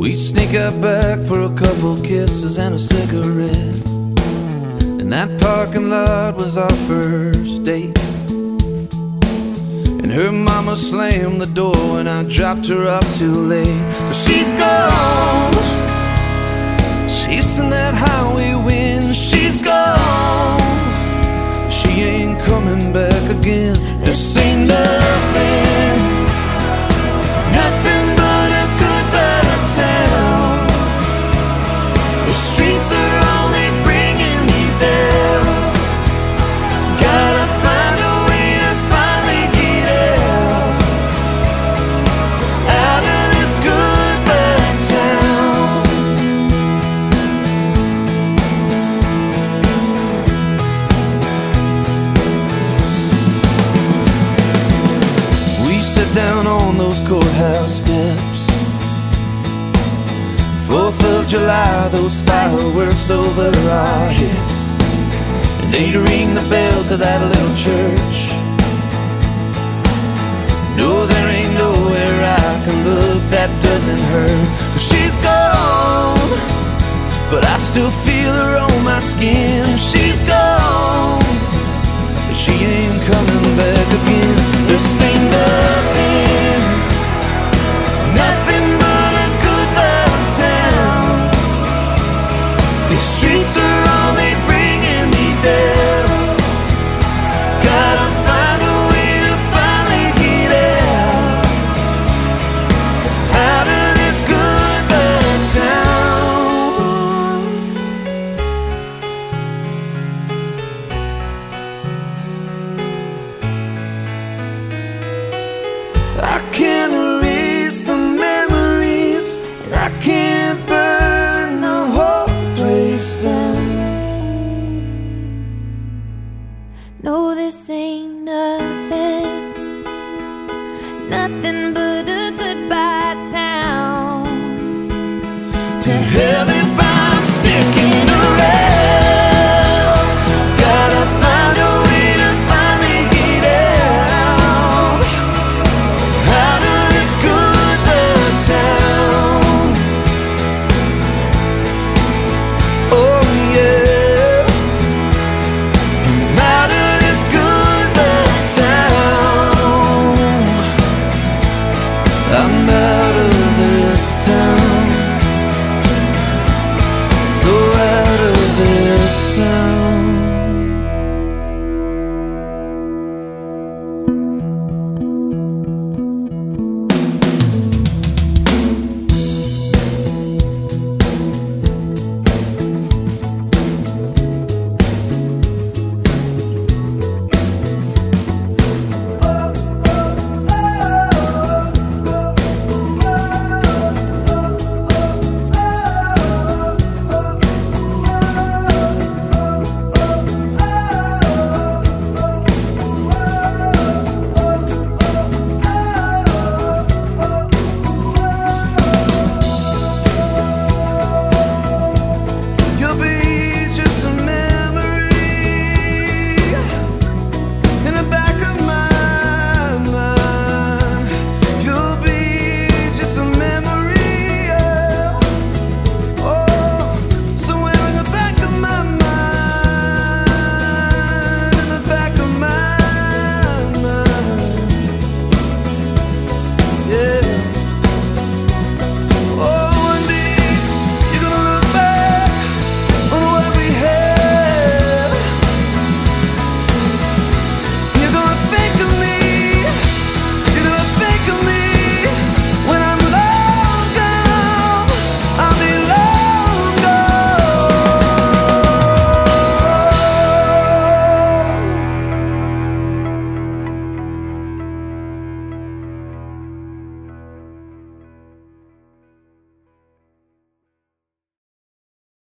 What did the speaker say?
We sneak out back for a couple kisses and a cigarette, and that parking lot was our first date. And her mama slammed the door when I dropped her off too late. But she's gone, chasing that highway wind. She's gone, she ain't coming back again. This ain't nothing, nothing but a goodbye town. The streets are only bringing me down. Gotta find a way to finally get out of this goodbye town. We sat down on those courthouse steps, 4th of July, those fireworks over our heads, and they'd ring the bells of that little church. No, there ain't nowhere I can look that doesn't hurt. She's gone, but I still feel her on my skin. She's gone, but she ain't coming back again. This ain't nothing, nothing but a goodbye town. These streets are only bringing me down. Gotta find a way to finally get out of this goodbye town. I can't erase the memories, and I can't burn the whole place down. No, this ain't nothing, nothing but a goodbye town. To hell if